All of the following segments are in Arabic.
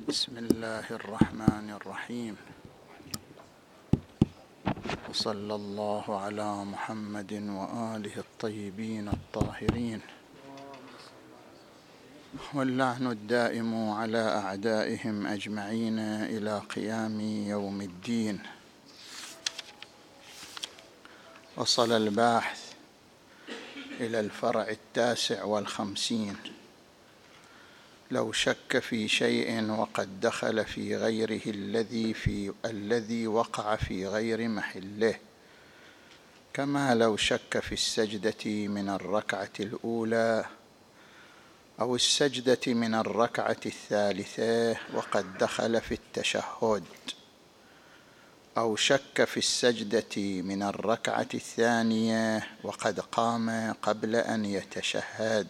بسم الله الرحمن الرحيم، وصلى الله على محمد وآله الطيبين الطاهرين، واللعن الدائم على أعدائهم أجمعين إلى قيام يوم الدين. وصل الباحث إلى الفرع 59. لو شك في شيء وقد دخل في غيره الذي وقع في غير محله، كما لو شك في السجدة من الركعة الأولى أو السجدة من الركعة الثالثة وقد دخل في التشهد، أو شك في السجدة من الركعة الثانية وقد قام قبل أن يتشهد.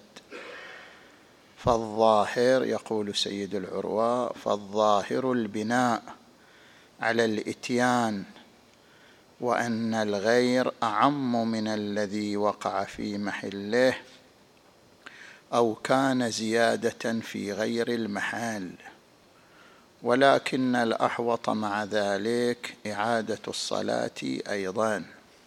فالظاهر، يقول سيد العروة، فالظاهر البناء على الإتيان، وأن الغير أعم من الذي وقع في محله أو كان زيادة في غير المحل، ولكن الأحوط مع ذلك إعادة الصلاة أيضا.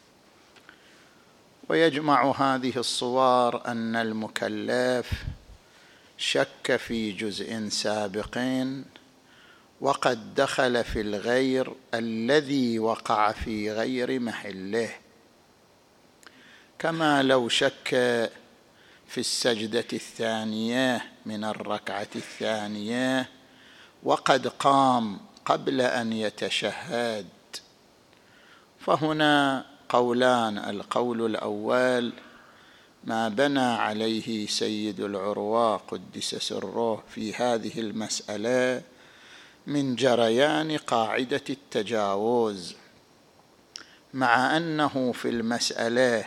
ويجمع هذه الصور أن المكلف شك في جزء سابق وقد دخل في الغير الذي وقع في غير محله، كما لو شك في السجدة الثانية من الركعة الثانية وقد قام قبل أن يتشهد. فهنا قولان: القول الأول ما بنى عليه سيد العروة قدس سره في هذه المسألة من جريان قاعدة التجاوز، مع أنه في المسألة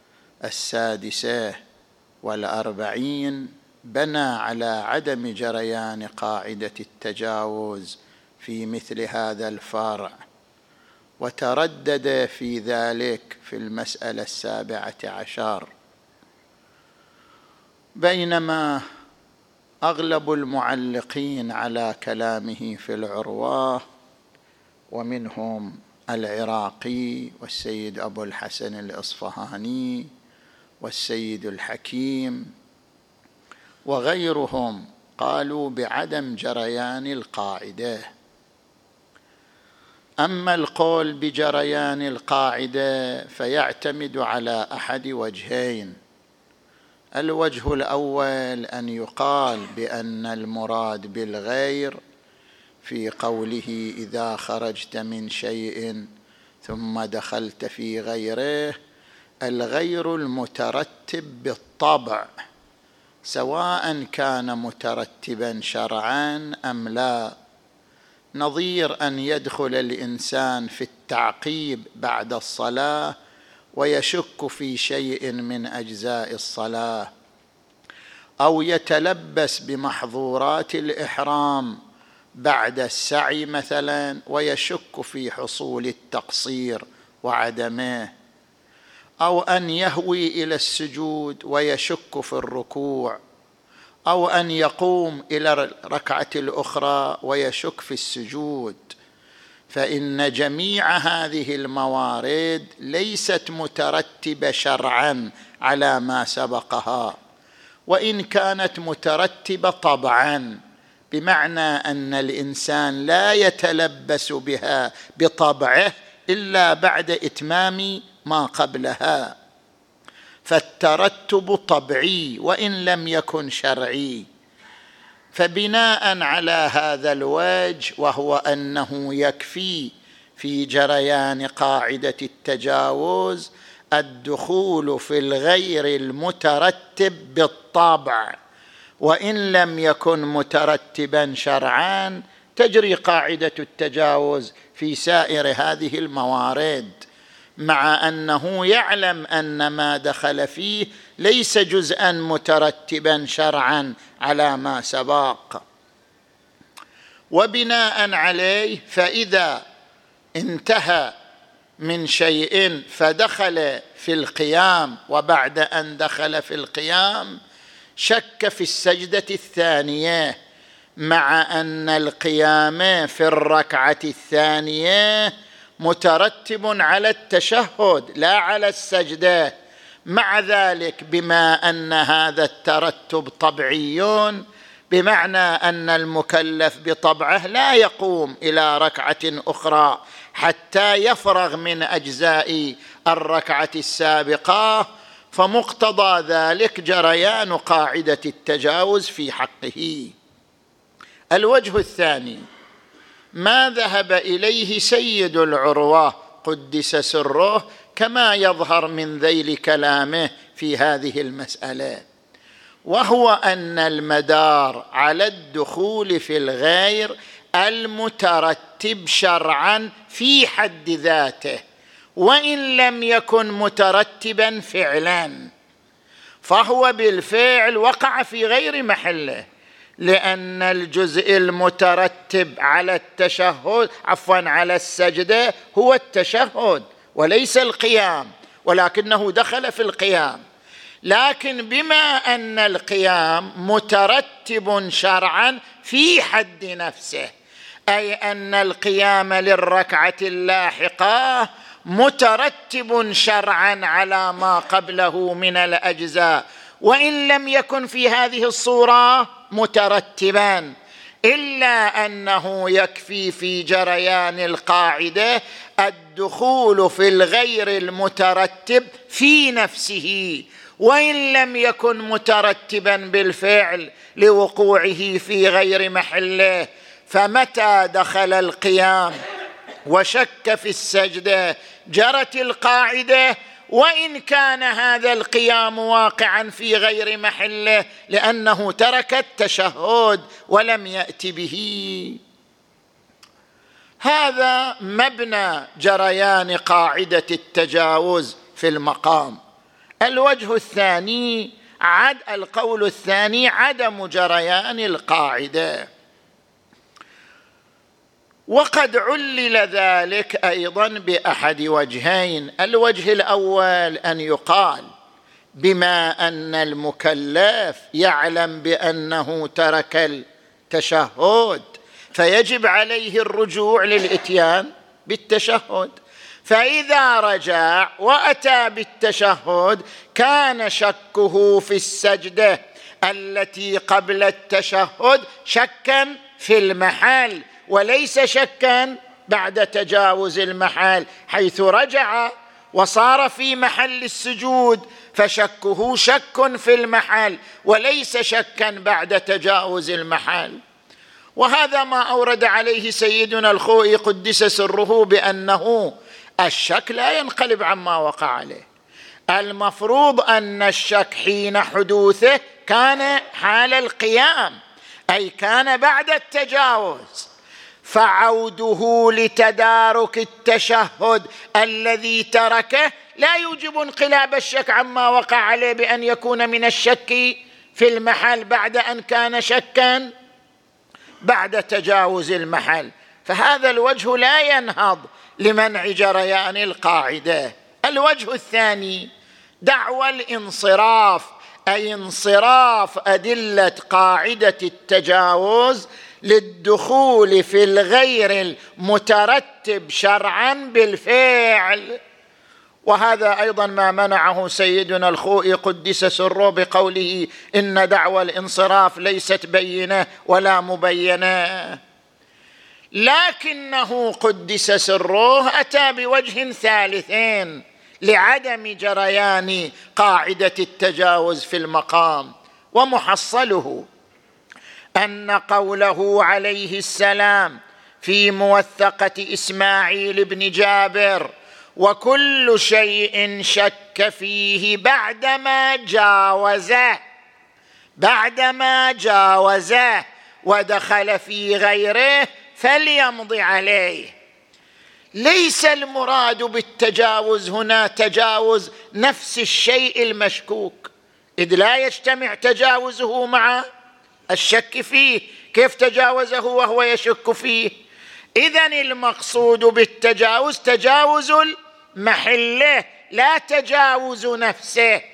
46 بنى على عدم جريان قاعدة التجاوز في مثل هذا الفرع، وتردد في ذلك في المسألة 17. بينما أغلب المعلقين على كلامه في العروة، ومنهم العراقي والسيد أبو الحسن الإصفهاني والسيد الحكيم وغيرهم، قالوا بعدم جريان القاعدة. أما القول بجريان القاعدة فيعتمد على أحد وجهين: الوجه الأول أن يقال بأن المراد بالغير في قوله إذا خرجت من شيء ثم دخلت في غيره الغير المترتب بالطبع، سواء كان مترتبا شرعا أم لا، نظير أن يدخل الإنسان في التعقيب بعد الصلاة ويشك في شيء من أجزاء الصلاة، أو يتلبس بمحظورات الإحرام بعد السعي مثلا ويشك في حصول التقصير وعدمه، أو أن يهوي إلى السجود ويشك في الركوع، أو أن يقوم إلى الركعة الأخرى ويشك في السجود. فإن جميع هذه الموارد ليست مترتبة شرعا على ما سبقها، وإن كانت مترتبة طبعا، بمعنى أن الإنسان لا يتلبس بها بطبعه إلا بعد إتمام ما قبلها، فالترتب طبيعي وإن لم يكن شرعي. فبناء على هذا الوجه، وهو أنه يكفي في جريان قاعدة التجاوز الدخول في الغير المترتب بالطبع، وإن لم يكن مترتبا شرعا تجري قاعدة التجاوز في سائر هذه الموارد، مع أنه يعلم أن ما دخل فيه ليس جزءا مترتبا شرعا على ما سبق. وبناء عليه فإذا انتهى من شيء فدخل في القيام، وبعد أن دخل في القيام شك في السجدة الثانية مع أن القيام في الركعة الثانية مترتب على التشهد لا على السجدة. مع ذلك بما أن هذا الترتب طبعي، بمعنى أن المكلف بطبعه لا يقوم إلى ركعة أخرى حتى يفرغ من أجزاء الركعة السابقة، فمقتضى ذلك جريان قاعدة التجاوز في حقه. الوجه الثاني ما ذهب إليه سيد العروة قدس سره كما يظهر من ذيل كلامه في هذه المسألة، وهو أن المدار على الدخول في الغير المترتب شرعا في حد ذاته، وإن لم يكن مترتبا فعلا، فهو بالفعل وقع في غير محله، لأن الجزء المترتب على التشهد على السجدة هو التشهد وليس القيام، ولكنه دخل في القيام. لكن بما أن القيام مترتب شرعا في حد نفسه، أي أن القيام للركعة اللاحقة مترتب شرعا على ما قبله من الأجزاء، وإن لم يكن في هذه الصورة مترتبا، إلا أنه يكفي في جريان القاعدة الدخول في الغير المترتب في نفسه، وإن لم يكن مترتبا بالفعل لوقوعه في غير محله. فمتى دخل القيام وشك في السجدة جرت القاعدة، وإن كان هذا القيام واقعا في غير محله لأنه ترك التشهد ولم يأت به. هذا مبنى جريان قاعدة التجاوز في المقام. الوجه الثاني القول الثاني عدم جريان القاعدة، وقد علل ذلك أيضا بأحد وجهين. الوجه الأول أن يقال بما أن المكلف يعلم بأنه ترك التشهد فيجب عليه الرجوع للإتيان بالتشهد، فإذا رجع وأتى بالتشهد كان شكه في السجدة التي قبل التشهد شكا في المحل وليس شكا بعد تجاوز المحل، حيث رجع وصار في محل السجود فشكه شك في المحل وليس شكا بعد تجاوز المحل. وهذا ما أورد عليه سيدنا الخوئي قدس سره بأنه الشك لا ينقلب عما وقع عليه. المفروض أن الشك حين حدوثه كان حال القيام، أي كان بعد التجاوز، فعوده لتدارك التشهد الذي تركه لا يوجب انقلاب الشك عما وقع عليه بأن يكون من الشك في المحل بعد أن كان شكا بعد تجاوز المحل. فهذا الوجه لا ينهض لمنع جريان القاعدة. الوجه الثاني دعوى الانصراف، أي انصراف أدلة قاعدة التجاوز للدخول في الغير المترتب شرعا بالفعل. وهذا أيضا ما منعه سيدنا الخوئي قدس سره بقوله إن دعوى الانصراف ليست بينة ولا مبينة. لكنه قدس سره أتى بوجه ثالثين لعدم جريان قاعدة التجاوز في المقام، ومحصله أن قوله عليه السلام في موثقة إسماعيل بن جابر وكل شيء شك فيه بعدما جاوزه ودخل في غيره فليمض عليه. ليس المراد بالتجاوز هنا تجاوز نفس الشيء المشكوك، إذ لا يجتمع تجاوزه مع الشك فيه، كيف تجاوزه وهو يشك فيه؟ إذن المقصود بالتجاوز تجاوز المحله لا تجاوز نفسه.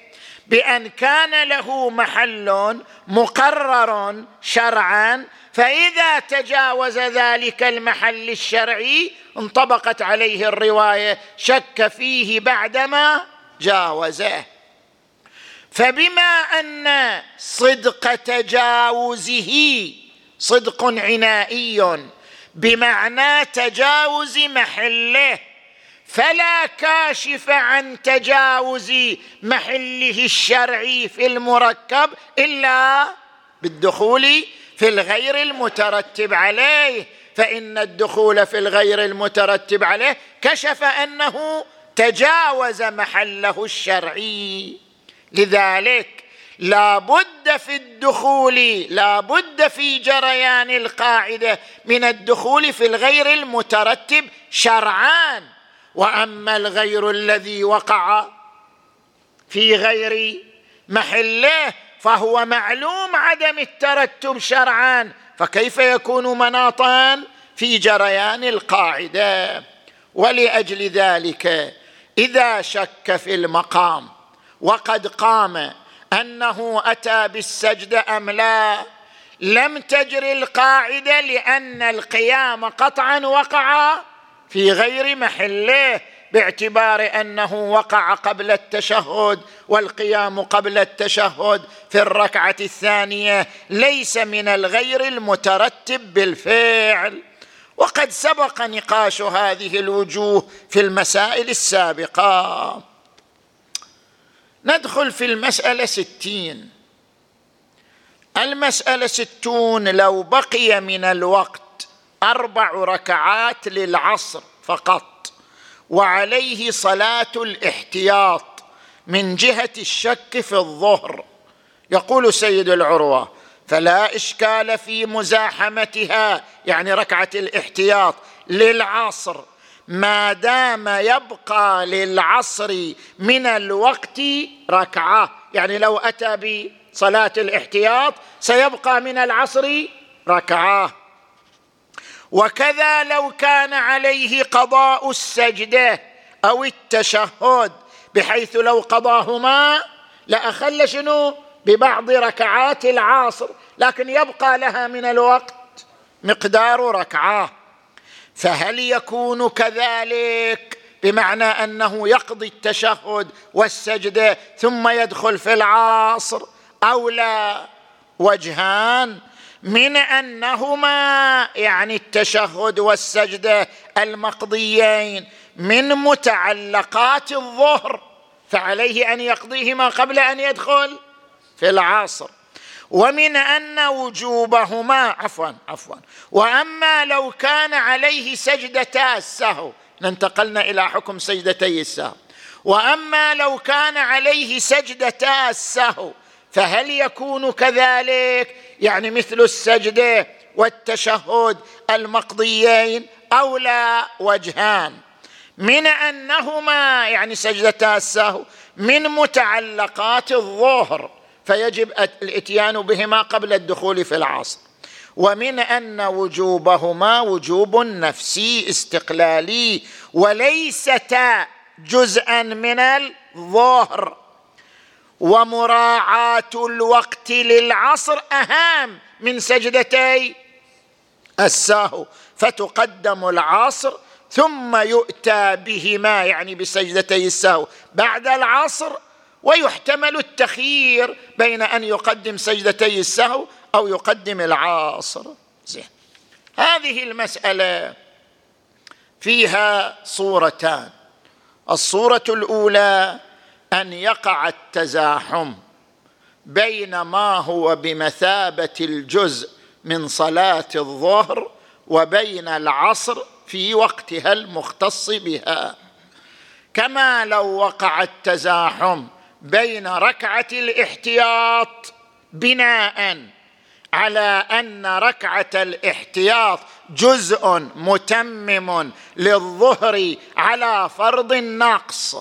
بأن كان له محل مقرر شرعا، فإذا تجاوز ذلك المحل الشرعي انطبقت عليه الرواية، شك فيه بعدما جاوزه. فبما أن صدق تجاوزه صدق عنائي بمعنى تجاوز محله، فلا كاشف عن تجاوز محله الشرعي في المركب إلا بالدخول في الغير المترتب عليه، فإن الدخول في الغير المترتب عليه كشف أنه تجاوز محله الشرعي. لذلك لا بد في الدخول، لا بد في جريان القاعدة من الدخول في الغير المترتب شرعان. وأما الغير الذي وقع في غير محله فهو معلوم عدم الترتب شرعان، فكيف يكون مناطا في جريان القاعدة؟ ولأجل ذلك إذا شك في المقام وقد قام أنه أتى بالسجدة أم لا، لم تجر القاعدة، لأن القيام قطعا وقع في غير محله، باعتبار أنه وقع قبل التشهد، والقيام قبل التشهد في الركعة الثانية ليس من الغير المترتب بالفعل. وقد سبق نقاش هذه الوجوه في المسائل السابقة. ندخل في المسألة 60. المسألة 60: لو بقي من الوقت 4 ركعات للعصر فقط وعليه صلاة الاحتياط من جهة الشك في الظهر، يقول سيد العروة: فلا إشكال في مزاحمتها، يعني ركعة الاحتياط للعصر، ما دام يبقى للعصر من الوقت ركعة. يعني لو أتى بصلاة الاحتياط سيبقى من العصر ركعة. وكذا لو كان عليه قضاء السجدة أو التشهد، بحيث لو قضاهما لأخل شنو ببعض ركعات العصر، لكن يبقى لها من الوقت مقدار ركعة، فهل يكون كذلك بمعنى أنه يقضي التشهد والسجدة ثم يدخل في العصر أو لا؟ وجهان: من أنهما يعني التشهد والسجدة المقضيين من متعلقات الظهر، فعليه أن يقضيهما قبل أن يدخل في العصر، ومن أن وجوبهما وأما لو كان عليه سجدتا السهو، انتقلنا إلى حكم سجدتي السهو، وأما لو كان عليه سجدتا السهو فهل يكون كذلك، يعني مثل السجدة والتشهد المقضيين أو لا؟ وجهان: من أنهما يعني سجدتا السهو من متعلقات الظهر فيجب الاتيان بهما قبل الدخول في العصر، ومن أن وجوبهما وجوب نفسي استقلالي وليستا جزءا من الظهر، ومراعاة الوقت للعصر أهم من سجدتي السهو، فتقدم العصر ثم يؤتى بهما يعني بسجدتي السهو بعد العصر، ويحتمل التخيير بين أن يقدم سجدتي السهو أو يقدم العصر. زين، هذه المسألة فيها صورتان: الصورة الأولى أن يقع التزاحم بين ما هو بمثابة الجزء من صلاة الظهر وبين العصر في وقتها المختص بها، كما لو وقع التزاحم بين ركعة الاحتياط بناء على أن ركعة الاحتياط جزء متمم للظهر على فرض النقص،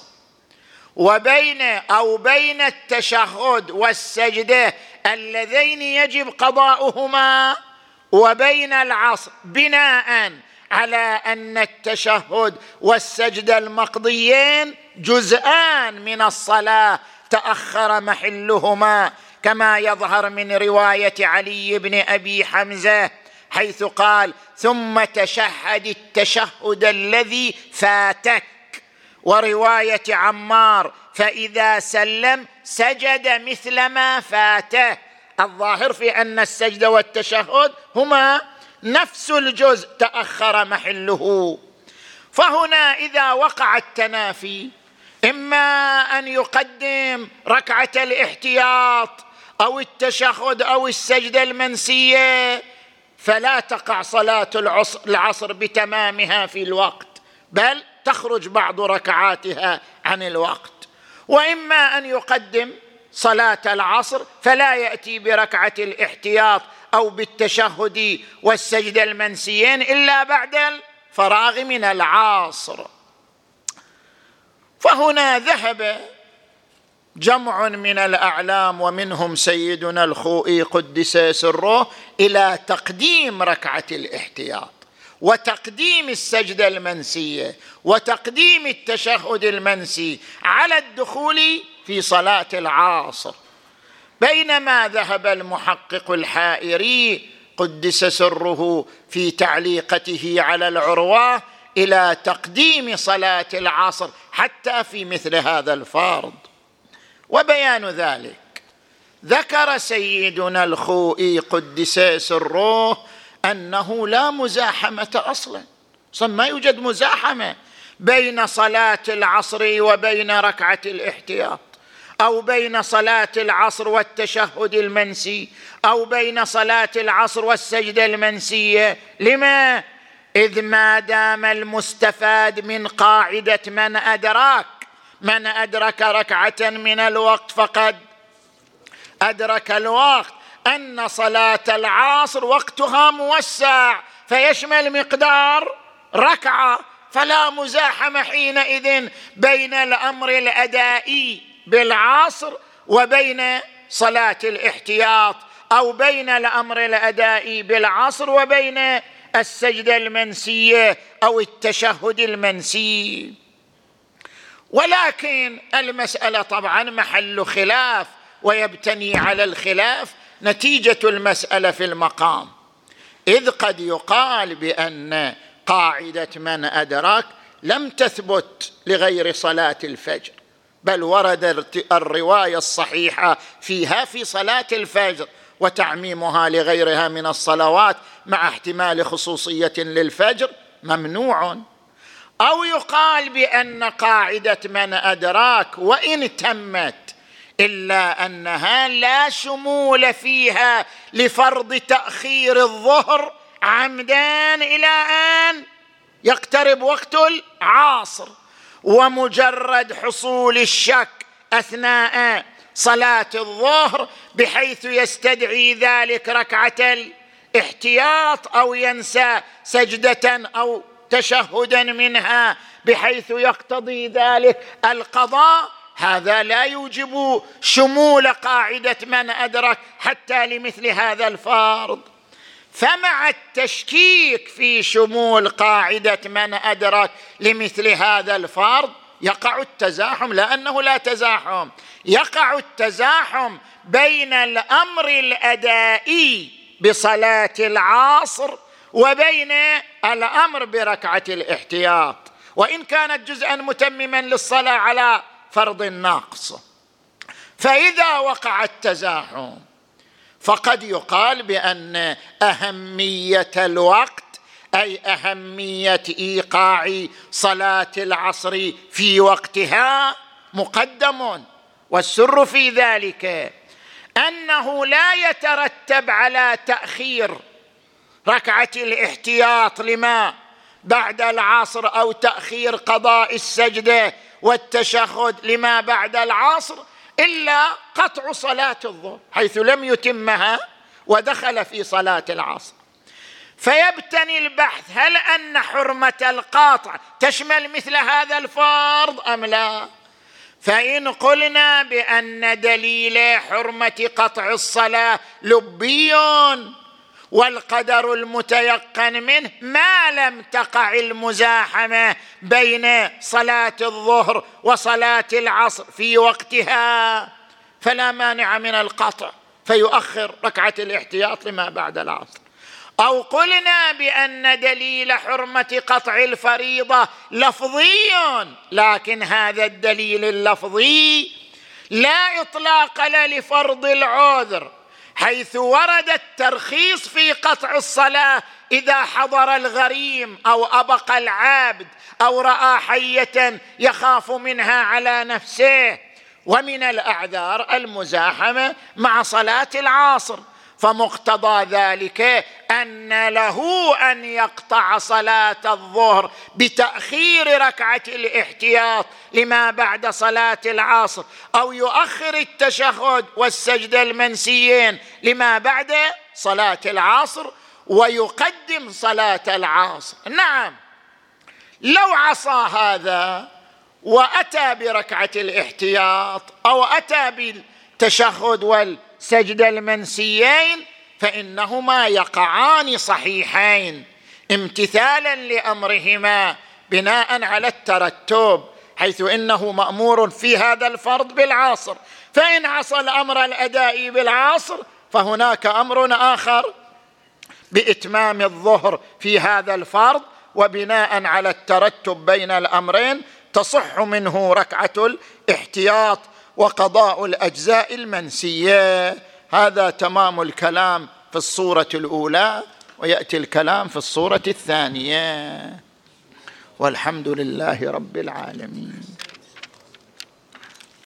بين التشهد والسجدة اللذين يجب قضاؤهما وبين العصر بناء على أن التشهد والسجدة المقضيين جزءان من الصلاة، تأخر محلهما، كما يظهر من رواية علي بن أبي حمزة حيث قال: ثم تشهد التشهد الذي فاتك. ورواية عمار: فإذا سلم سجد مثل ما فاته. الظاهر في أن السجد والتشهد هما نفس الجزء تأخر محله. فهنا إذا وقع التنافي، إما أن يقدم ركعة الاحتياط أو التشهد أو السجدة المنسية، فلا تقع صلاة العصر بتمامها في الوقت، بل تخرج بعض ركعاتها عن الوقت. وإما أن يقدم صلاة العصر فلا يأتي بركعة الاحتياط أو بالتشهد والسجدة المنسيين إلا بعد الفراغ من العصر. فهنا ذهب جمع من الأعلام ومنهم سيدنا الخوئي قدس سره إلى تقديم ركعة الاحتياط وتقديم السجدة المنسية وتقديم التشهد المنسي على الدخول في صلاة العصر، بينما ذهب المحقق الحائري قدس سره في تعليقته على العروة إلى تقديم صلاة العصر حتى في مثل هذا الفرض. وبيان ذلك ذكر سيدنا الخوئي قدس سره أنه لا مزاحمة أصلا ما يوجد مزاحمة بين صلاة العصر وبين ركعة الاحتياط، أو بين صلاة العصر والتشهد المنسي، أو بين صلاة العصر والسجدة المنسية. لما؟ إذ ما دام المستفاد من قاعدة من أدرك ركعة من الوقت فقد أدرك الوقت، أن صلاة العصر وقتها موسع فيشمل مقدار ركعة، فلا مزاحمة حينئذ بين الأمر الأدائي بالعصر وبين صلاة الاحتياط، أو بين الأمر الأدائي بالعصر وبين السجدة المنسية أو التشهد المنسي. ولكن المسألة طبعا محل خلاف، ويبتني على الخلاف نتيجة المسألة في المقام، إذ قد يقال بأن قاعدة من أدرك لم تثبت لغير صلاة الفجر، بل ورد الرواية الصحيحة فيها في صلاة الفجر، وتعميمها لغيرها من الصلوات مع احتمال خصوصية للفجر ممنوع. أو يقال بأن قاعدة من أدراك وإن تمت إلا أنها لا شمول فيها لفرض تأخير الظهر عمدان إلى أن يقترب وقت العصر، ومجرد حصول الشك أثناء صلاة الظهر بحيث يستدعي ذلك ركعة الاحتياط أو ينسى سجدة أو تشهدا منها بحيث يقتضي ذلك القضاء، هذا لا يوجب شمول قاعدة من أدرك حتى لمثل هذا الفرض. فمع التشكيك في شمول قاعدة من أدرك لمثل هذا الفرض يقع التزاحم، لأنه لا تزاحم، يقع التزاحم بين الأمر الأدائي بصلاة العصر وبين الأمر بركعة الاحتياط، وإن كانت جزءا متمما للصلاة على فرض الناقص. فإذا وقع التزاحم فقد يقال بأن أهمية الوقت أي أهمية إيقاع صلاة العصر في وقتها مقدم، والسر في ذلك أنه لا يترتب على تأخير ركعة الاحتياط لما بعد العصر أو تأخير قضاء السجدة والتشهد لما بعد العصر إلا قطع صلاة الظهر حيث لم يتمها ودخل في صلاة العصر. فيبتني البحث هل أن حرمة القاطع تشمل مثل هذا الفرض أم لا؟ فإن قلنا بأن دليل حرمة قطع الصلاة لبي والقدر المتيقن منه ما لم تقع المزاحمة بين صلاة الظهر وصلاة العصر في وقتها، فلا مانع من القطع فيؤخر ركعة الاحتياط لما بعد العصر. أو قلنا بأن دليل حرمة قطع الفريضة لفظي، لكن هذا الدليل اللفظي لا إطلاق له لفرض العذر، حيث ورد الترخيص في قطع الصلاة إذا حضر الغريم أو أبق العبد أو رأى حية يخاف منها على نفسه، ومن الأعذار المزاحمة مع صلاة العصر، فمقتضى ذلك أن له أن يقطع صلاة الظهر بتأخير ركعة الاحتياط لما بعد صلاة العصر، أو يؤخر التشهد والسجدة المنسيين لما بعد صلاة العصر ويقدم صلاة العصر. نعم، لو عصى هذا وأتى بركعة الاحتياط أو أتى بالتشهد والسجدة المنسيين فإنهما يقعان صحيحين امتثالا لأمرهما بناء على الترتب، حيث إنه مأمور في هذا الفرض بالعصر، فإن عصى الأمر الأدائي بالعصر فهناك أمر آخر بإتمام الظهر في هذا الفرض، وبناء على الترتب بين الأمرين تصح منه ركعة الاحتياط وقضاء الأجزاء المنسية. هذا تمام الكلام في الصورة الأولى، ويأتي الكلام في الصورة الثانية، والحمد لله رب العالمين.